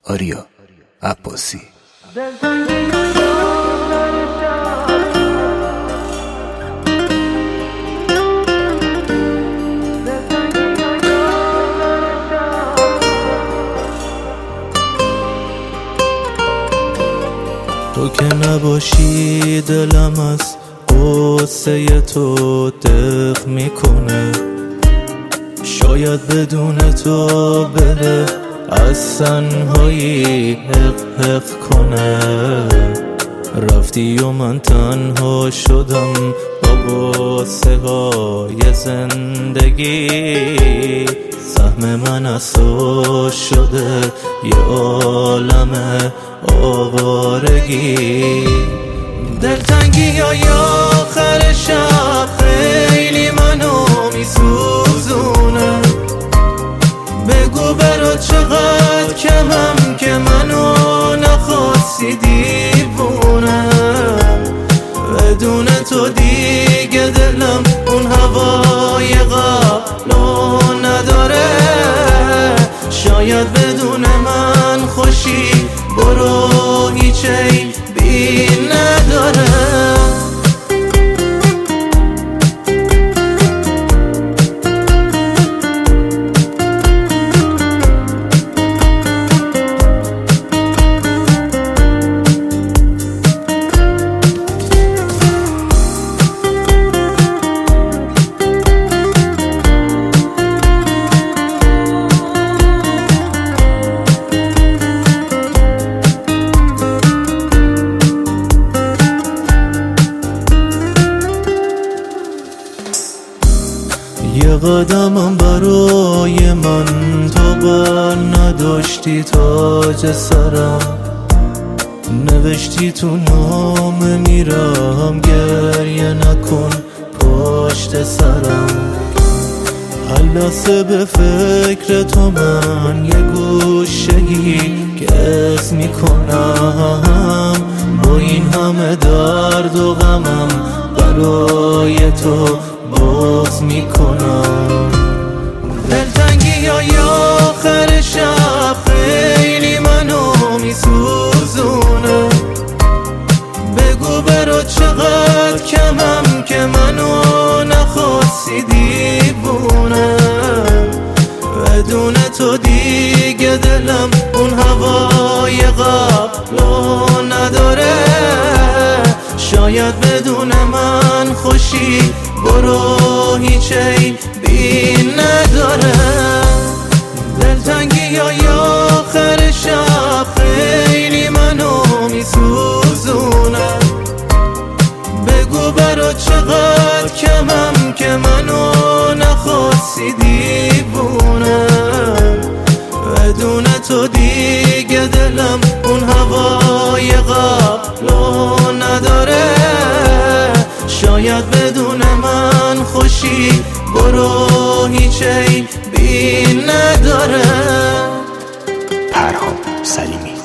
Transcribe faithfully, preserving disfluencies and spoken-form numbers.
آریا عباسی. تو که نباشی دلم از قصه تو دق میکنه، شاید بدون تو بره از تنهایی حق حق کنه. رفتی و من تنها شدم با قصه های زندگی، سهم من از تو شده یه عالم آوارگی. دلتنگی های آخر شب خیلی منو میسوزونه، بگو برا چقدر کمم که منو نخواستی دیوونه. بدون تو دیگه دلم اون هوای قبلو نداره، شاید بدون من خوشی برو هیچ عیبی نداره. یه قدمم برای من تو بر نداشتی تاج سرم، نوشتی تو نامه میرم گریه نکن پشت سرم. هر لحظه به فکر تو من یه گوشه‌ای گز میکنم، با این همه درد و غمم برای تو باز میکنم. دلتنگی های آخر شب خیلی منو میسوزونه، بگو برا چقدر کمم که منو نخواستی دیوونه. بدون تو دیگه دلم اون هوای قبلو نداره، شاید بدون من خوشی برو هیچ عیبی نداره. دلتنگی های آخر شب خیلی منو میسوزونه، بگو برا چقدر کمم که منو نخواستی دیوونه. بدون تو دیگه دلم اون هوای قبلو نداره، شاید بدون من خوشی برو هیچ عیبی نداره. پرهام سلیمی.